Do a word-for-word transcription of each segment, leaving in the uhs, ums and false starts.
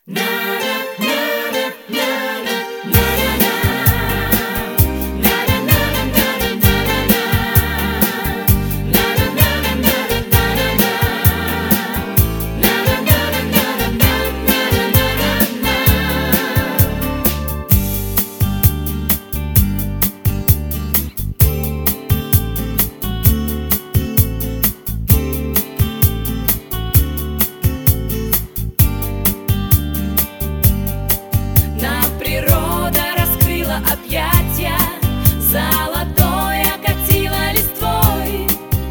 Объятия золотой окатило листвой.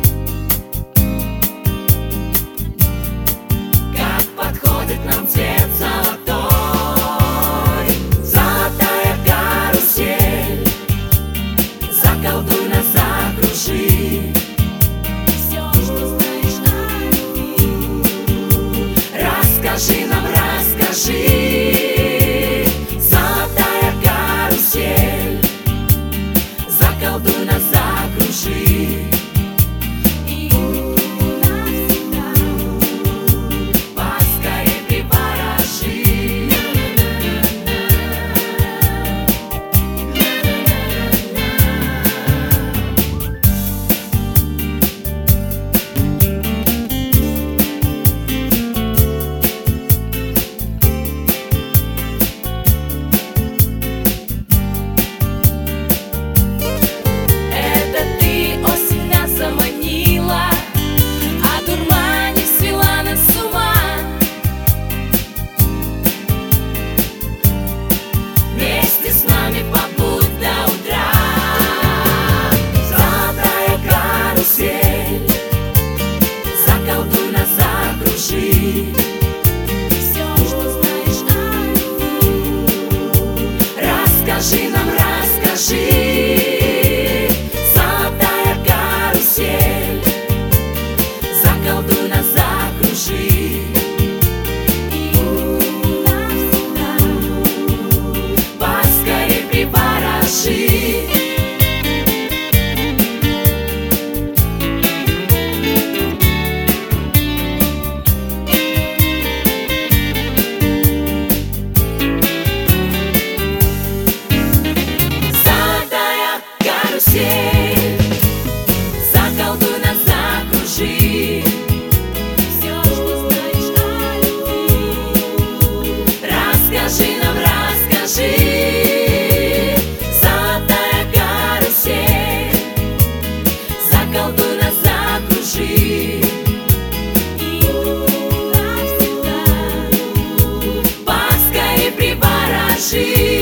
Как подходит нам цвет золотой, золотая карусель, заколдуй нас, закружи. Все, что знаешь о любви, расскажи нам, расскажи. Заколдуй нас, закружи. И навсегда поскорей приворожи. С нами побудь до утра. Золотая карусель, заколдуй нас, закружи. Все, что знаешь о любви, расскажи нам, расскажи. Золотая карусель, заколдуй нас, закружи. Приворожи. Золотая карусель, заколдуй нас, закружи. Все, что знаешь о любви, расскажи нам, расскажи. Заколдуй нас, закружи. И навсегда поскорей приворожи.